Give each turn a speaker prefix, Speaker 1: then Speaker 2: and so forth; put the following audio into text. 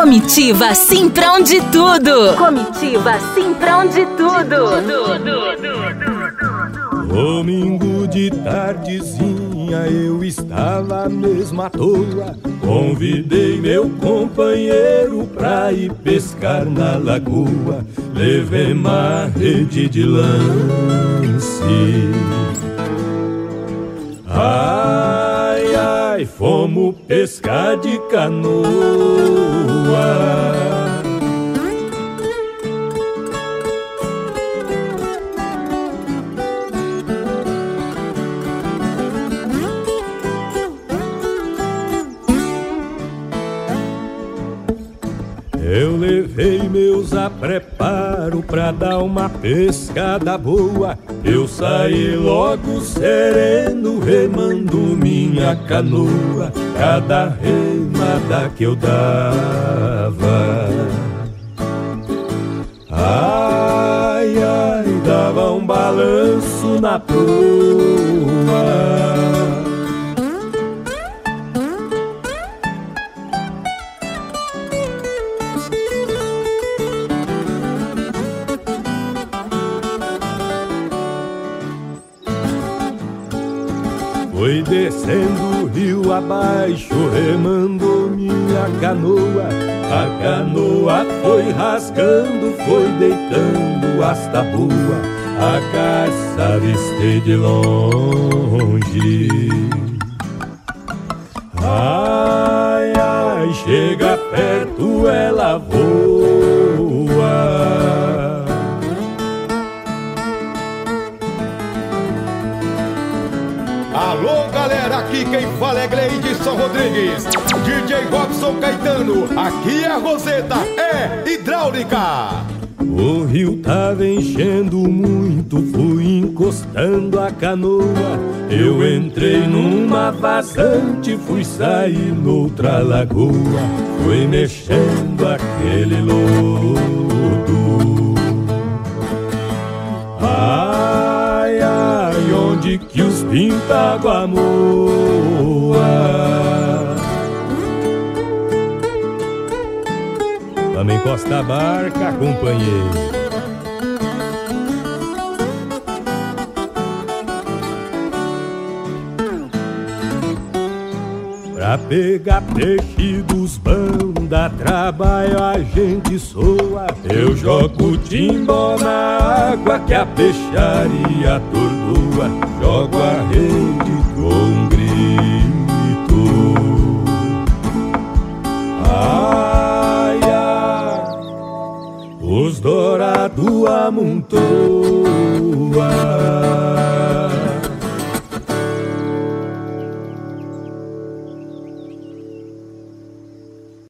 Speaker 1: Comitiva Simprão de tudo. Comitiva Simprão de tudo.
Speaker 2: Domingo de tardezinha eu estava mesmo à toa. Convidei meu companheiro pra ir pescar na lagoa. Levei uma rede de lance. Ai, ai, fomos pescar de canoa. Eu levei meus apreparo pra dar uma pescada boa. Eu saí logo sereno, remando minha canoa. Cada remada que eu dava, ai, ai, dava um balanço na proa. Foi descendo o rio abaixo, remando minha canoa. A canoa foi rasgando, foi deitando as tabuas. A garça avistei de longe. Ai, ai, chega perto, ela voa.
Speaker 3: Alô, galera, aqui quem fala é Gleidson Rodrigues, DJ Robson Caetano, aqui a Roseta é hidráulica.
Speaker 2: O rio tava enchendo muito, fui encostando a canoa. Eu entrei numa vazante, fui sair noutra lagoa. Fui mexendo aquele lodo. Ai, ai, onde que os pintágua moa. Vamos encostar a barca, companheiro. Pra pegar peixe dos bão, dá trabalho, a gente soa. Eu jogo timbó na água que a peixaria atordoa. Jogo a rede com um grito. Ai, ai, os dourados amontoa.